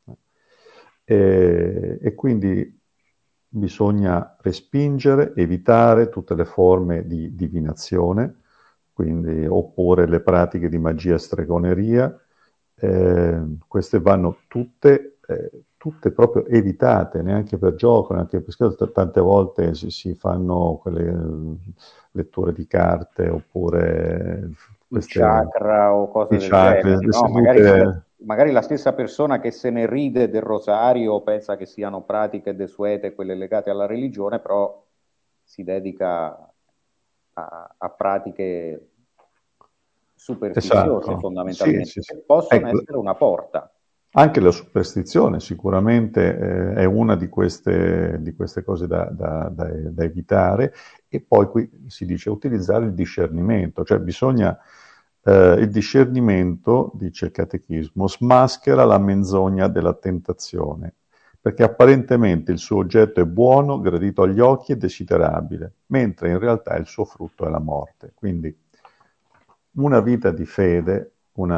E quindi bisogna respingere, evitare tutte le forme di divinazione, quindi oppure le pratiche di magia e stregoneria. Queste vanno tutte proprio evitate, neanche per gioco, neanche per scherzo. Tante volte si fanno quelle letture di carte oppure queste, chakra o cose del genere, no? Magari la stessa persona che se ne ride del rosario pensa che siano pratiche desuete quelle legate alla religione, però si dedica a pratiche superstiziose, esatto, fondamentalmente, che possono essere una porta. Anche la superstizione sicuramente è una di queste cose da evitare, e poi qui si dice utilizzare il discernimento, cioè bisogna, il discernimento, dice il Catechismo, smaschera la menzogna della tentazione, perché apparentemente il suo oggetto è buono, gradito agli occhi e desiderabile, mentre in realtà il suo frutto è la morte. Quindi una vita di fede,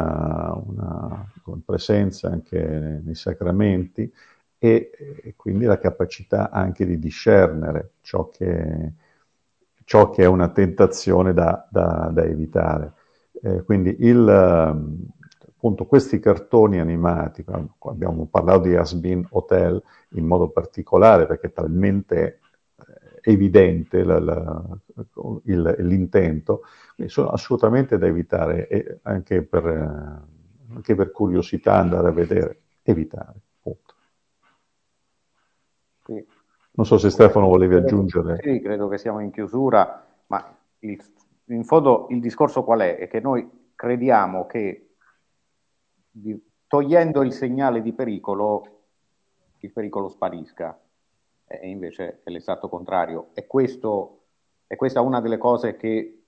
con presenza anche nei sacramenti e quindi la capacità anche di discernere ciò che è una tentazione da evitare. Quindi appunto questi cartoni animati, abbiamo parlato di Has-Been Hotel in modo particolare perché è talmente evidente l'intento, sono assolutamente da evitare, e anche per curiosità andare a vedere, evitare, appunto. Sì. Non so se Stefano volevi aggiungere. Sì, credo che siamo in chiusura, ma in fondo il discorso qual è? È che noi crediamo che togliendo il segnale di pericolo, il pericolo sparisca, e invece è l'esatto contrario. È questa una delle cose che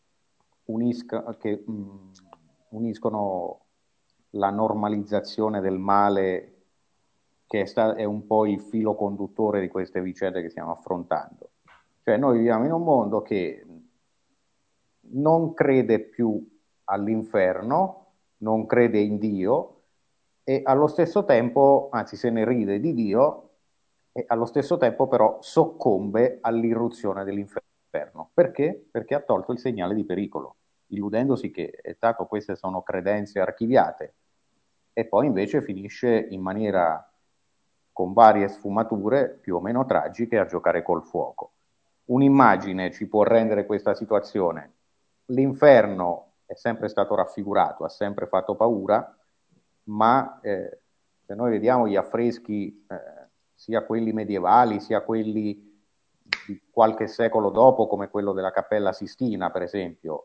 uniscono la normalizzazione del male, che è un po' il filo conduttore di queste vicende che stiamo affrontando. Cioè noi viviamo in un mondo che non crede più all'inferno, non crede in Dio, e allo stesso tempo, anzi se ne ride di Dio, e allo stesso tempo però soccombe all'irruzione dell'inferno. Perché? Perché ha tolto il segnale di pericolo, illudendosi che tanto queste sono credenze archiviate, e poi invece finisce in maniera, con varie sfumature più o meno tragiche, a giocare col fuoco. Un'immagine ci può rendere questa situazione. L'inferno è sempre stato raffigurato, ha sempre fatto paura, ma se noi vediamo gli affreschi, sia quelli medievali, sia quelli di qualche secolo dopo, come quello della Cappella Sistina, per esempio,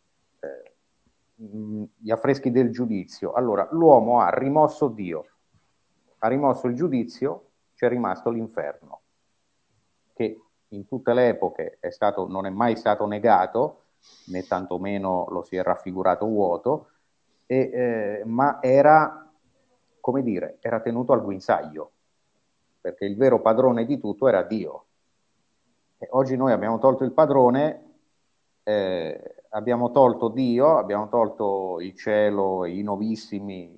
gli affreschi del giudizio. Allora, l'uomo ha rimosso Dio, ha rimosso il giudizio, c'è rimasto l'inferno, che in tutte le epoche non è mai stato negato, né tantomeno lo si è raffigurato vuoto, ma era, come dire, era tenuto al guinzaglio, perché il vero padrone di tutto era Dio. E oggi noi abbiamo tolto il padrone, abbiamo tolto Dio, abbiamo tolto il cielo, i novissimi,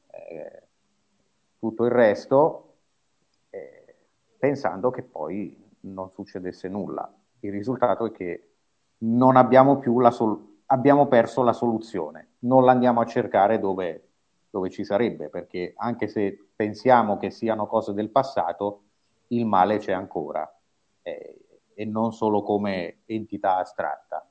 tutto il resto, pensando che poi non succedesse nulla. Il risultato è che non abbiamo più abbiamo perso la soluzione, non l'andiamo a cercare dove ci sarebbe, perché anche se pensiamo che siano cose del passato, il male c'è ancora, e non solo come entità astratta.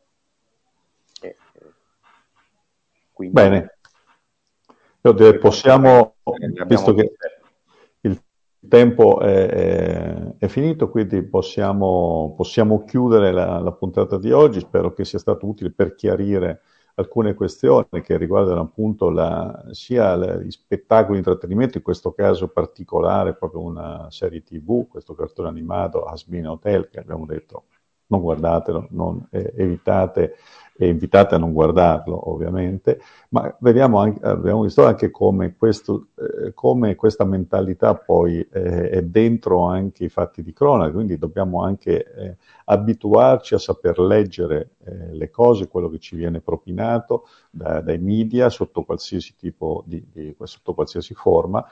Quindi, bene, io direi possiamo, visto che il tempo è finito, quindi possiamo chiudere la puntata di oggi. Spero che sia stato utile per chiarire alcune questioni che riguardano appunto sia gli spettacoli di intrattenimento, in questo caso particolare proprio una serie TV, questo cartone animato Hasbin Hotel, che abbiamo detto non guardatelo, evitate e invitate a non guardarlo ovviamente, ma abbiamo visto anche come questa mentalità poi è dentro anche i fatti di cronaca, quindi dobbiamo anche abituarci a saper leggere le cose, quello che ci viene propinato dai media sotto qualsiasi sotto qualsiasi forma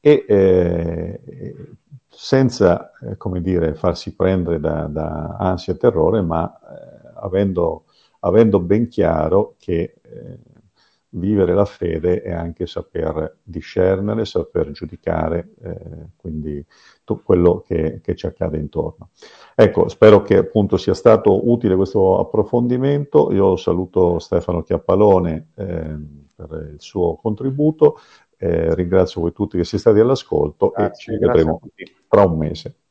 e senza, come dire, farsi prendere da ansia e terrore, ma avendo ben chiaro che vivere la fede è anche saper discernere, saper giudicare, quindi quello che ci accade intorno. Ecco, spero che appunto sia stato utile questo approfondimento. Io saluto Stefano Chiappalone per il suo contributo, ringrazio voi tutti che siete stati all'ascolto e ci Grazie a rivedremo tutti. tra un mese.